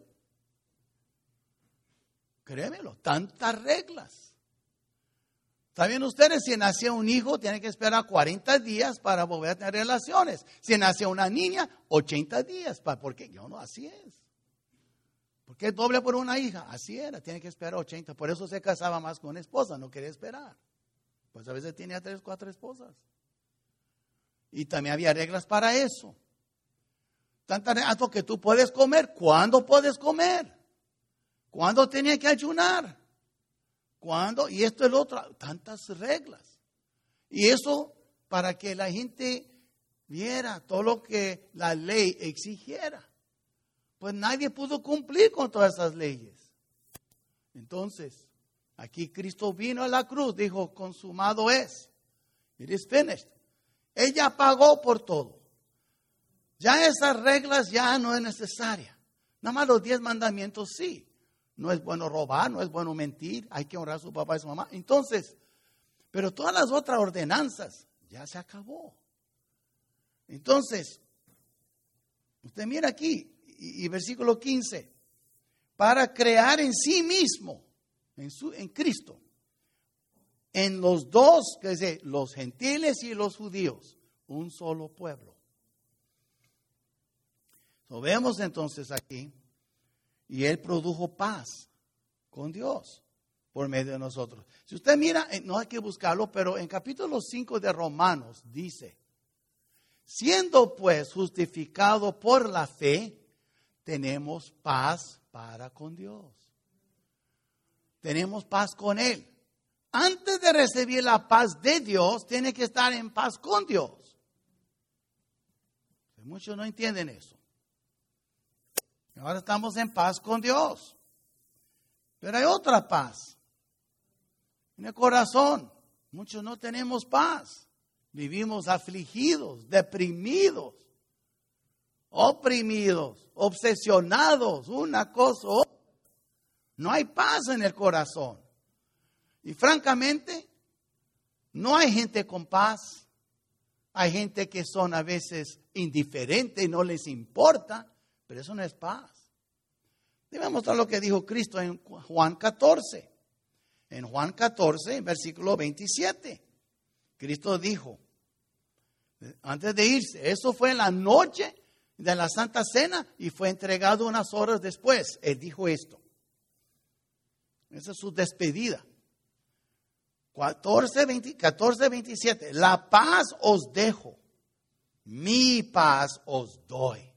Créemelo, tantas reglas. ¿Saben ustedes? Si nació un hijo, tiene que esperar cuarenta días para volver a tener relaciones. Si nació una niña, ochenta días. Porque yo no, así es. Porque es doble por una hija. Así era, tiene que esperar ochenta. Por eso se casaba más con una esposa, no quería esperar. Pues a veces tenía tres, cuatro esposas. Y también había reglas para eso. Tantas reglas que tú puedes comer. ¿Cuándo puedes comer? ¿Cuándo tenía que ayunar? ¿Cuándo? Y esto es lo otro, tantas reglas. Y eso para que la gente viera todo lo que la ley exigiera. Pues nadie pudo cumplir con todas esas leyes. Entonces, aquí Cristo vino a la cruz, dijo, consumado es. It is finished. Ella pagó por todo. Ya esas reglas ya no es necesaria. Nada más los diez mandamientos sí. No es bueno robar, no es bueno mentir, hay que honrar a su papá y su mamá. Entonces, pero todas las otras ordenanzas ya se acabó. Entonces, usted mira aquí, y, y versículo quince, para crear en sí mismo, en, su, en Cristo, en los dos, que dice, los gentiles y los judíos, un solo pueblo. Lo vemos entonces aquí. Y Él produjo paz con Dios por medio de nosotros. Si usted mira, no hay que buscarlo, pero en capítulo cinco de Romanos dice, siendo pues justificado por la fe, tenemos paz para con Dios. Tenemos paz con Él. Antes de recibir la paz de Dios, tiene que estar en paz con Dios. Muchos no entienden eso. Ahora estamos en paz con Dios. Pero hay otra paz. En el corazón. Muchos no tenemos paz. Vivimos afligidos, deprimidos, oprimidos, obsesionados, una cosa u otra. No hay paz en el corazón. Y francamente, no hay gente con paz. Hay gente que son a veces indiferentes y no les importa, pero eso no es paz. Debemos mostrar lo que dijo Cristo en Juan catorce. En Juan catorce, versículo veintisiete. Cristo dijo, antes de irse, eso fue en la noche de la Santa Cena y fue entregado unas horas después. Él dijo esto. Esa es su despedida. catorce, veintisiete. La paz os dejo, mi paz os doy.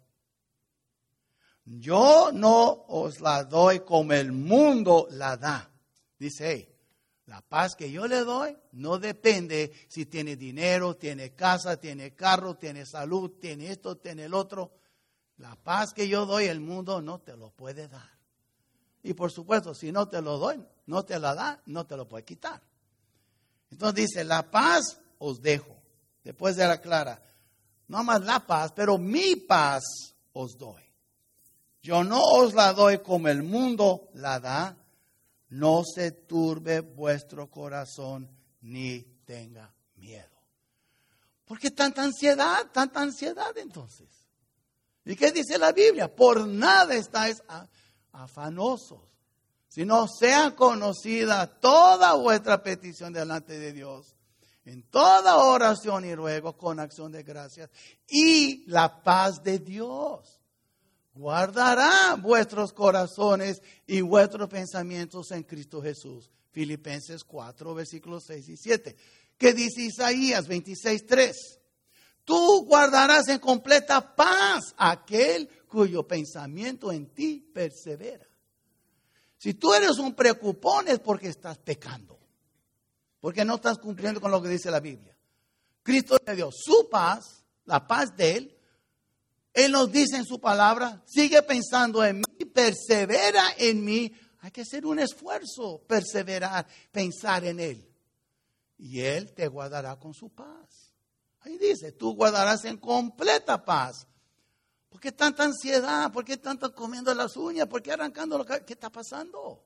Yo no os la doy como el mundo la da. Dice, hey, la paz que yo le doy no depende si tiene dinero, tiene casa, tiene carro, tiene salud, tiene esto, tiene el otro. La paz que yo doy, el mundo no te lo puede dar. Y por supuesto, si no te lo doy, no te la da, no te lo puede quitar. Entonces dice, la paz os dejo. Después de la clara, no más la paz, pero mi paz os doy. Yo no os la doy como el mundo la da. No se turbe vuestro corazón ni tenga miedo. ¿Por qué tanta ansiedad? Tanta ansiedad entonces. ¿Y qué dice la Biblia? Por nada estáis afanosos, sino sea conocida toda vuestra petición delante de Dios, en toda oración y ruego con acción de gracias, y la paz de Dios guardará vuestros corazones y vuestros pensamientos en Cristo Jesús. Filipenses cuatro, versículos seis y siete. ¿Qué dice Isaías veintiséis, tres? Tú guardarás en completa paz aquel cuyo pensamiento en ti persevera. Si tú eres un preocupón es porque estás pecando. Porque no estás cumpliendo con lo que dice la Biblia. Cristo te dio su paz, la paz de Él. Él nos dice en su palabra, sigue pensando en mí, persevera en mí. Hay que hacer un esfuerzo, perseverar, pensar en Él. Y Él te guardará con su paz. Ahí dice, tú guardarás en completa paz. ¿Por qué tanta ansiedad? ¿Por qué tanto comiendo las uñas? ¿Por qué arrancando lo que ¿qué está pasando?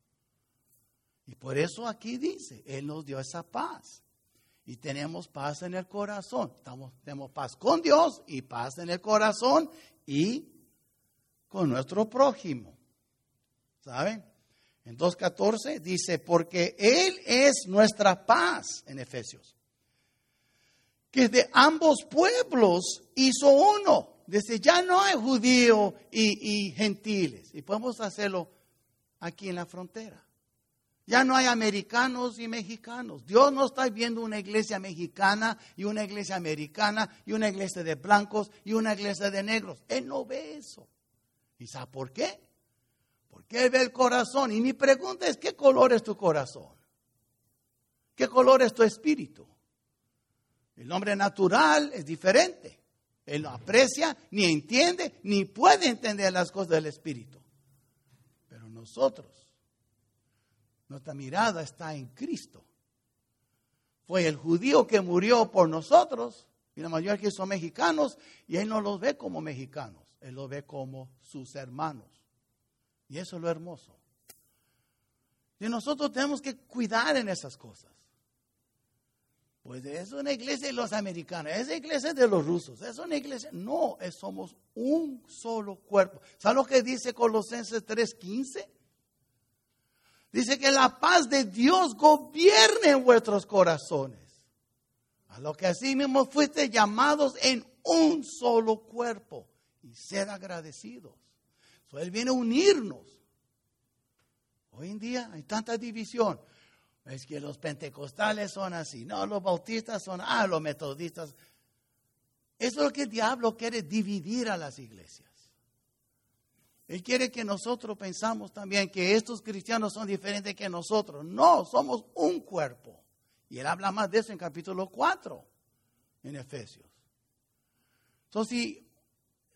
Y por eso aquí dice, Él nos dio esa paz. Y tenemos paz en el corazón. Estamos, tenemos paz con Dios y paz en el corazón y con nuestro prójimo. ¿Saben? En dos catorce dice, porque Él es nuestra paz, en Efesios. Que de ambos pueblos hizo uno. Dice, ya no hay judíos y, y gentiles. Y podemos hacerlo aquí en la frontera. Ya no hay americanos y mexicanos. Dios no está viendo una iglesia mexicana y una iglesia americana y una iglesia de blancos y una iglesia de negros. Él no ve eso. ¿Y sabe por qué? Porque Él ve el corazón. Y mi pregunta es, ¿qué color es tu corazón? ¿Qué color es tu espíritu? El hombre natural es diferente. Él no aprecia, ni entiende, ni puede entender las cosas del espíritu. Pero nosotros, nuestra mirada está en Cristo. Fue el judío que murió por nosotros, y la mayoría que son mexicanos, y Él no los ve como mexicanos, Él los ve como sus hermanos. Y eso es lo hermoso. Y nosotros tenemos que cuidar en esas cosas. Pues es una iglesia de los americanos, es una iglesia de los rusos, es una iglesia. No, es, somos un solo cuerpo. ¿Sabe lo que dice Colosenses tres quince? Dice que la paz de Dios gobierne en vuestros corazones. A lo que así mismo fuiste llamados en un solo cuerpo. Y ser agradecidos. So, Él viene a unirnos. Hoy en día hay tanta división. Es que los pentecostales son así. No, los bautistas son, ah, los metodistas. Eso es lo que el diablo quiere, dividir a las iglesias. Él quiere que nosotros pensamos también que estos cristianos son diferentes que nosotros. No, somos un cuerpo. Y Él habla más de eso en capítulo cuatro, en Efesios. Entonces, si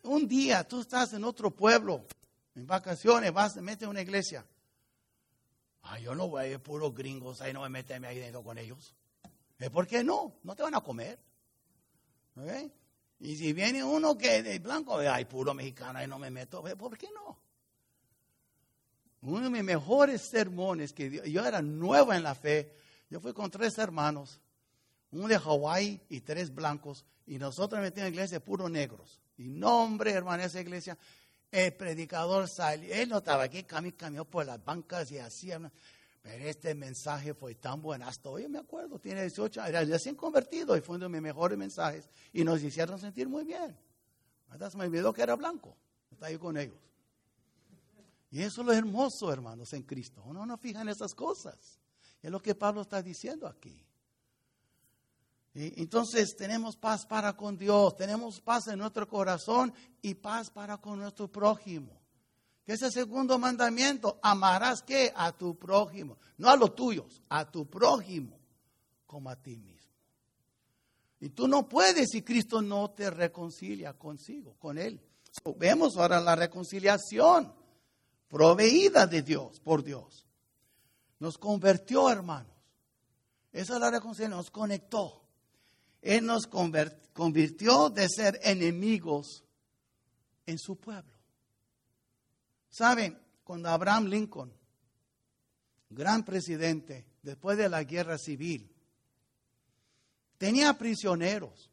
un día tú estás en otro pueblo, en vacaciones, vas, te metes en una iglesia. Ay, yo no voy a ir puros gringos, ahí no me meterme ahí dentro con ellos. ¿Por qué no? No te van a comer. ¿Okay? Y si viene uno que de blanco, ay, puro mexicano, ahí no me meto. ¿Por qué no? Uno de mis mejores sermones, que yo, yo era nueva en la fe, yo fui con tres hermanos, uno de Hawái y tres blancos, y nosotros metimos en la iglesia puros negros. Y no, hombre, hermano, esa iglesia, el predicador salió, él no estaba aquí, caminó, caminó por las bancas y hacía, pero este mensaje fue tan bueno, hasta hoy me acuerdo, tiene dieciocho años, era recién convertido y fue uno de mis mejores mensajes, y nos hicieron sentir muy bien. Hasta se me olvidó que era blanco, está ahí con ellos. Y eso es lo hermoso, hermanos, en Cristo. Uno no fija en esas cosas. Es lo que Pablo está diciendo aquí. Y entonces tenemos paz para con Dios, tenemos paz en nuestro corazón y paz para con nuestro prójimo. Que es el segundo mandamiento, amarás ¿qué? A tu prójimo, no a los tuyos, a tu prójimo como a ti mismo. Y tú no puedes si Cristo no te reconcilia consigo, con Él. So, vemos ahora la reconciliación proveída de Dios, por Dios. Nos convirtió, hermanos. Esa es la reconciliación, nos conectó. Él nos convirtió de ser enemigos en su pueblo. ¿Saben? Cuando Abraham Lincoln, gran presidente, después de la guerra civil, tenía prisioneros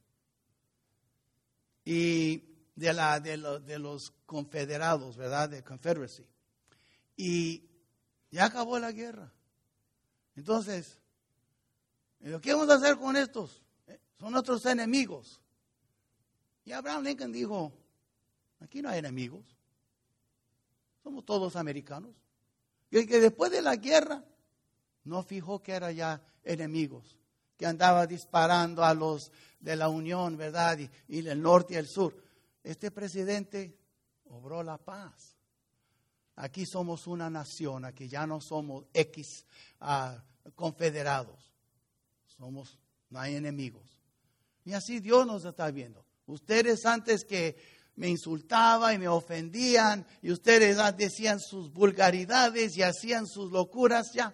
y de, la, de, lo, de los confederados, ¿verdad? De Confederacy. Y ya acabó la guerra. Entonces, ¿qué vamos a hacer con estos? Son nuestros enemigos. Y Abraham Lincoln dijo, aquí no hay enemigos. Somos todos americanos. Y el que después de la guerra no fijó que eran ya enemigos, que andaba disparando a los de la Unión, ¿verdad? Y, y el norte y el sur. Este presidente obró la paz. Aquí somos una nación, aquí ya no somos X uh, confederados. Somos, no hay enemigos. Y así Dios nos está viendo. Ustedes antes que me insultaban y me ofendían, y ustedes decían sus vulgaridades y hacían sus locuras, ya.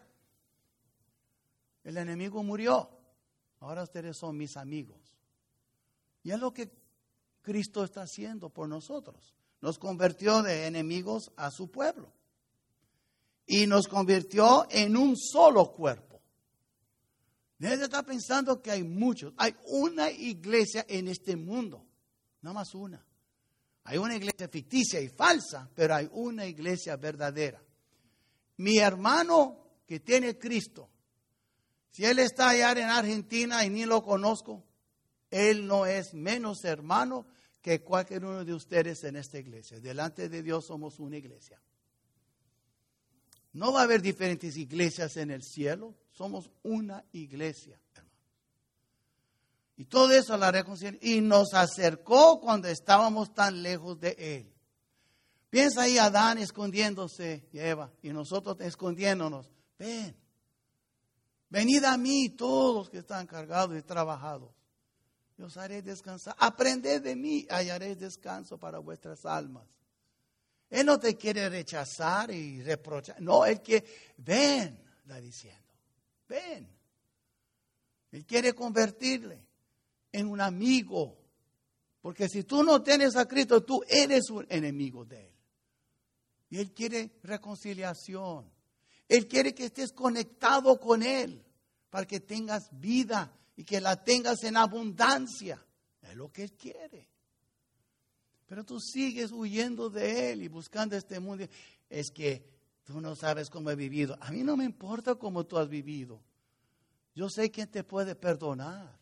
El enemigo murió. Ahora ustedes son mis amigos. Y es lo que Cristo está haciendo por nosotros. Nos convirtió de enemigos a su pueblo. Y nos convirtió en un solo cuerpo. Debe de estar pensando que hay muchos. Hay una iglesia en este mundo. Nada más una. Hay una iglesia ficticia y falsa, pero hay una iglesia verdadera. Mi hermano que tiene Cristo, si él está allá en Argentina y ni lo conozco, él no es menos hermano que cualquier uno de ustedes en esta iglesia. Delante de Dios somos una iglesia. No va a haber diferentes iglesias en el cielo, somos una iglesia, hermano. Y todo eso la reconciliación. Y nos acercó cuando estábamos tan lejos de Él. Piensa ahí Adán escondiéndose y Eva, y nosotros escondiéndonos. Ven, venid a mí todos que están cargados y trabajados. Yo os haré descansar. Aprended de mí, hallaréis descanso para vuestras almas. Él no te quiere rechazar y reprochar. No, Él quiere, ven, está diciendo, ven. Él quiere convertirle en un amigo. Porque si tú no tienes a Cristo, tú eres un enemigo de Él. Y Él quiere reconciliación. Él quiere que estés conectado con Él para que tengas vida y que la tengas en abundancia. Es lo que Él quiere. Pero tú sigues huyendo de Él y buscando este mundo. Es que tú no sabes cómo he vivido. A mí no me importa cómo tú has vivido. Yo sé quién te puede perdonar.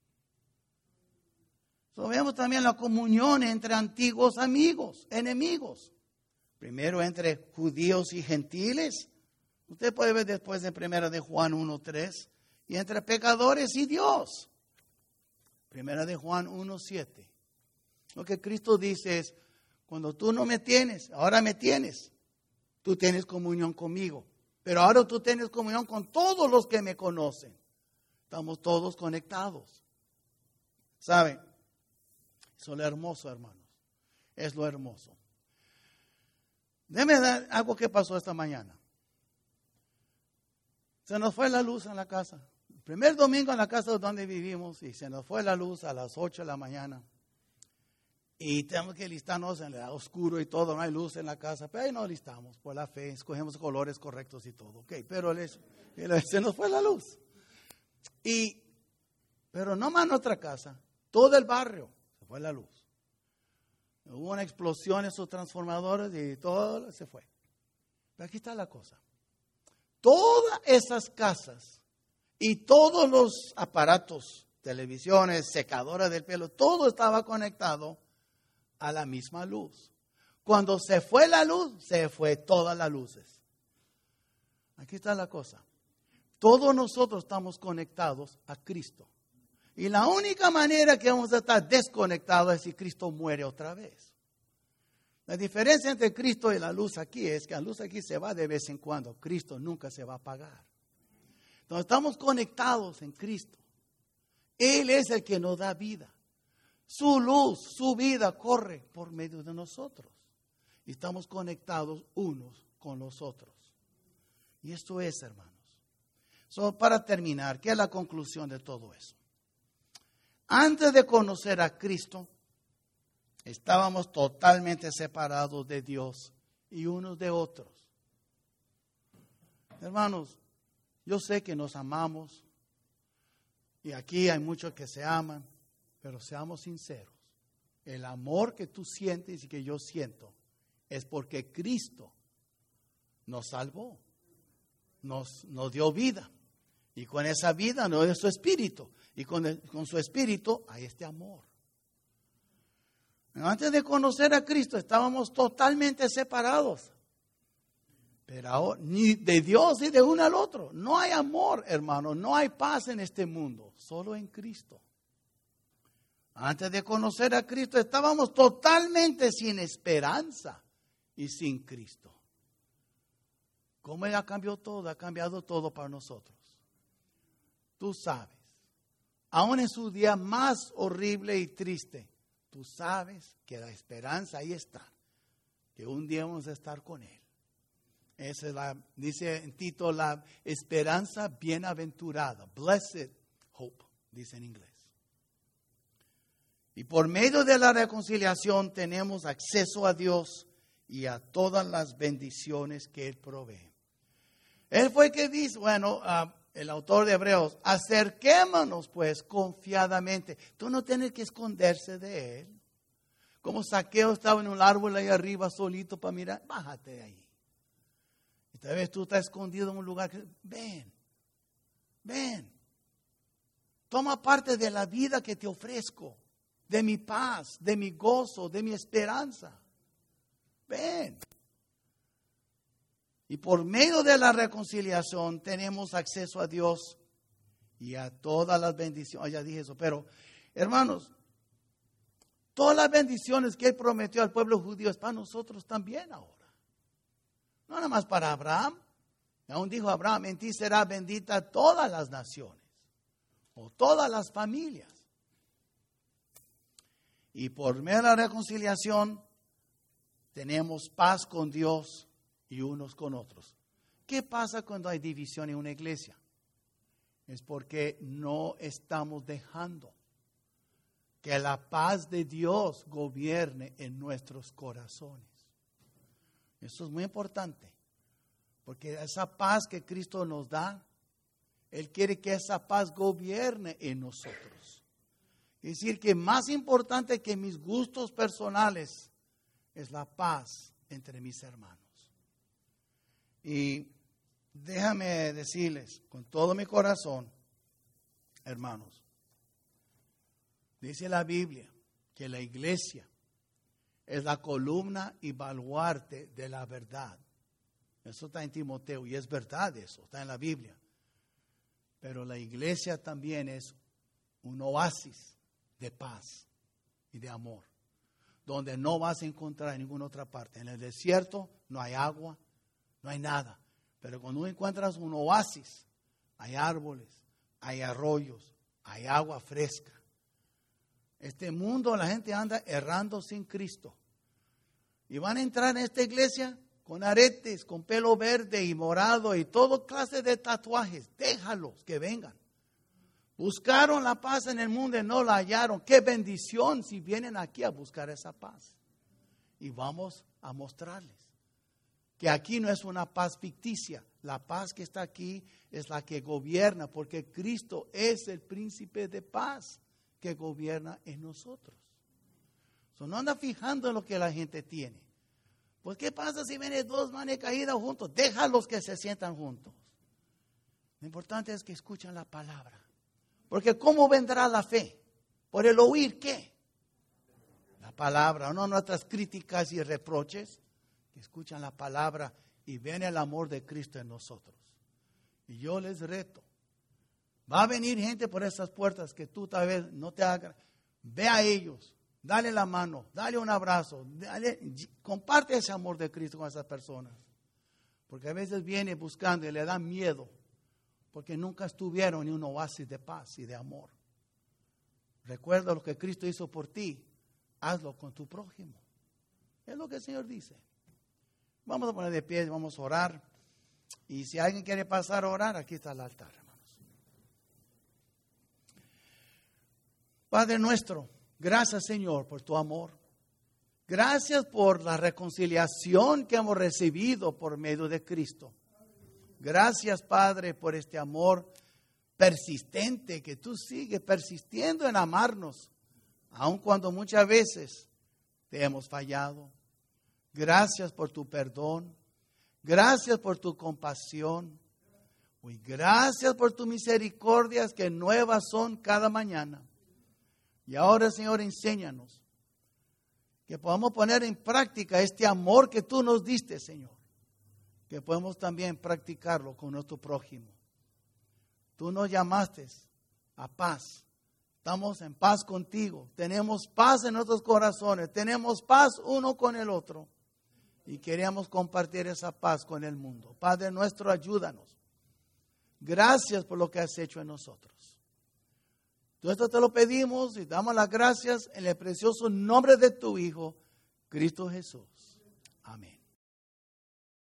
So, vemos también la comunión entre antiguos amigos, enemigos. Primero entre judíos y gentiles. Usted puede ver después en primera de Juan uno tres. Y entre pecadores y Dios. Primera de Juan uno siete. Lo que Cristo dice es, cuando tú no me tienes, ahora me tienes. Tú tienes comunión conmigo. Pero ahora tú tienes comunión con todos los que me conocen. Estamos todos conectados. ¿Saben? Eso es lo hermoso, hermanos. Es lo hermoso. Déjame dar algo que pasó esta mañana. Se nos fue la luz en la casa. El primer domingo en la casa donde vivimos y se nos fue la luz a las ocho de la mañana. Y tenemos que listarnos en el oscuro y todo, no hay luz en la casa. Pero ahí nos listamos por la fe, escogemos colores correctos y todo. Okay, pero les, se nos fue la luz. Y, pero no más en nuestra casa, todo el barrio se fue la luz. Hubo una explosión en sus transformadores y todo se fue. Pero aquí está la cosa. Todas esas casas y todos los aparatos, televisiones, secadoras del pelo, todo estaba conectado a la misma luz. Cuando se fue la luz, se fue todas las luces. Aquí está la cosa. Todos nosotros estamos conectados a Cristo. Y la única manera que vamos a estar desconectados es si Cristo muere otra vez. La diferencia entre Cristo y la luz aquí es que la luz aquí se va de vez en cuando. Cristo nunca se va a apagar. Entonces estamos conectados en Cristo. Él es el que nos da vida. Su luz, su vida corre por medio de nosotros. Y estamos conectados unos con los otros. Y esto es, hermanos. So, para terminar, ¿qué es la conclusión de todo eso? Antes de conocer a Cristo, estábamos totalmente separados de Dios y unos de otros. Hermanos, yo sé que nos amamos y aquí hay muchos que se aman, pero seamos sinceros. El amor que tú sientes y que yo siento es porque Cristo nos salvó, nos, nos dio vida. Y con esa vida nos dio su espíritu. Y con, el, con su espíritu hay este amor. Antes de conocer a Cristo estábamos totalmente separados. Pero ahora, ni de Dios ni de uno al otro. No hay amor, hermano. No hay paz en este mundo. Solo en Cristo. Antes de conocer a Cristo estábamos totalmente sin esperanza y sin Cristo. ¿Cómo Él ha cambiado todo? Ha cambiado todo para nosotros. Tú sabes, aún en su día más horrible y triste, tú sabes que la esperanza ahí está, que un día vamos a estar con Él. Esa es la, dice en Tito, la esperanza bienaventurada, blessed hope, dice en inglés. Y por medio de la reconciliación tenemos acceso a Dios y a todas las bendiciones que Él provee. Él fue el que dice, bueno, uh, el autor de Hebreos, acerquémonos pues confiadamente. Tú no tienes que esconderse de Él. Como Zaqueo estaba en un árbol ahí arriba solito para mirar, bájate de ahí. Y tal vez tú estás escondido en un lugar que, ven, ven. Toma parte de la vida que te ofrezco, de mi paz, de mi gozo, de mi esperanza. Ven. Y por medio de la reconciliación tenemos acceso a Dios y a todas las bendiciones. Oh, ya dije eso, pero hermanos, todas las bendiciones que Él prometió al pueblo judío es para nosotros también ahora. No nada más para Abraham. Aún dijo Abraham, en ti será bendita todas las naciones o todas las familias. Y por medio de la reconciliación tenemos paz con Dios y unos con otros. ¿Qué pasa cuando hay división en una iglesia? Es porque no estamos dejando que la paz de Dios gobierne en nuestros corazones. Eso es muy importante, porque esa paz que Cristo nos da, Él quiere que esa paz gobierne en nosotros. Es decir, que más importante que mis gustos personales es la paz entre mis hermanos. Y déjame decirles con todo mi corazón, hermanos, dice la Biblia que la iglesia es la columna y baluarte de la verdad. Eso está en Timoteo y es verdad eso, está en la Biblia. Pero la iglesia también es un oasis de paz y de amor, donde no vas a encontrar en ninguna otra parte. En el desierto no hay agua, no hay nada. Pero cuando encuentras un oasis, hay árboles, hay arroyos, hay agua fresca. Este mundo, la gente anda errando sin Cristo. Y van a entrar en esta iglesia con aretes, con pelo verde y morado y toda clase de tatuajes. Déjalos que vengan. Buscaron la paz en el mundo y no la hallaron. Qué bendición si vienen aquí a buscar esa paz. Y vamos a mostrarles que aquí no es una paz ficticia. La paz que está aquí es la que gobierna, porque Cristo es el príncipe de paz que gobierna en nosotros. So, no anda fijando en lo que la gente tiene. Pues, ¿qué pasa si vienen dos manes caídos juntos? Déjalos que se sientan juntos. Lo importante es que escuchen la palabra. Porque ¿cómo vendrá la fe? ¿Por el oír qué? La palabra, no nuestras críticas y reproches. Que escuchan la palabra y ven el amor de Cristo en nosotros. Y yo les reto. Va a venir gente por esas puertas que tú tal vez no te hagas. Ve a ellos. Dale la mano, dale un abrazo, dale, comparte ese amor de Cristo con esas personas. Porque a veces viene buscando y le da miedo, porque nunca estuvieron en un oasis de paz y de amor. Recuerda lo que Cristo hizo por ti, hazlo con tu prójimo. Es lo que el Señor dice. Vamos a poner de pie, vamos a orar. Y si alguien quiere pasar a orar, aquí está el altar, hermanos. Padre nuestro, gracias, Señor, por tu amor. Gracias por la reconciliación que hemos recibido por medio de Cristo. Gracias, Padre, por este amor persistente que tú sigues persistiendo en amarnos, aun cuando muchas veces te hemos fallado. Gracias por tu perdón. Gracias por tu compasión. Y gracias por tus misericordias que nuevas son cada mañana. Y ahora, Señor, enséñanos que podamos poner en práctica este amor que tú nos diste, Señor. Que podemos también practicarlo con nuestro prójimo. Tú nos llamaste a paz. Estamos en paz contigo. Tenemos paz en nuestros corazones. Tenemos paz uno con el otro. Y queremos compartir esa paz con el mundo. Padre nuestro, ayúdanos. Gracias por lo que has hecho en nosotros. Todo esto te lo pedimos y damos las gracias en el precioso nombre de tu Hijo, Cristo Jesús. Amén.